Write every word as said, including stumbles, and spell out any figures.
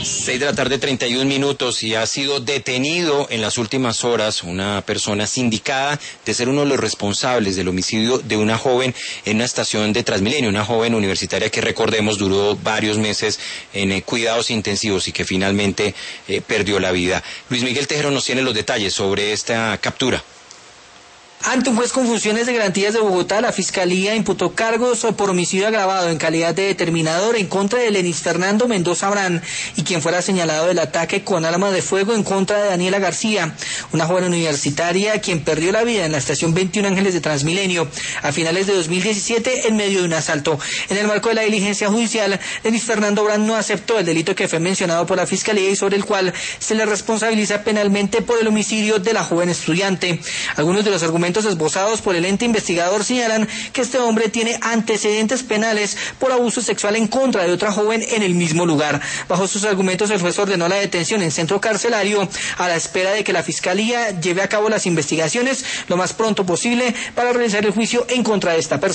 seis de la tarde, treinta y un minutos, y ha sido detenido en las últimas horas una persona sindicada de ser uno de los responsables del homicidio de una joven en una estación de Transmilenio, una joven universitaria que, recordemos, duró varios meses en eh, cuidados intensivos y que finalmente eh, perdió la vida. Luis Miguel Tejero nos tiene los detalles sobre esta captura. Ante un juez con funciones de garantías de Bogotá, la Fiscalía imputó cargos por homicidio agravado en calidad de determinador en contra de Lenis Fernando Mendoza Abrán y quien fuera señalado del ataque con arma de fuego en contra de Daniela García, una joven universitaria quien perdió la vida en la estación veintiún Ángeles de Transmilenio a finales de dos mil diecisiete en medio de un asalto. En el marco de la diligencia judicial, Lenis Fernando Abrán no aceptó el delito que fue mencionado por la Fiscalía y sobre el cual se le responsabiliza penalmente por el homicidio de la joven estudiante. Algunos de los argumentos esbozados por el ente investigador señalan que este hombre tiene antecedentes penales por abuso sexual en contra de otra joven en el mismo lugar. Bajo sus argumentos, el juez ordenó la detención en centro carcelario a la espera de que la Fiscalía lleve a cabo las investigaciones lo más pronto posible para realizar el juicio en contra de esta persona.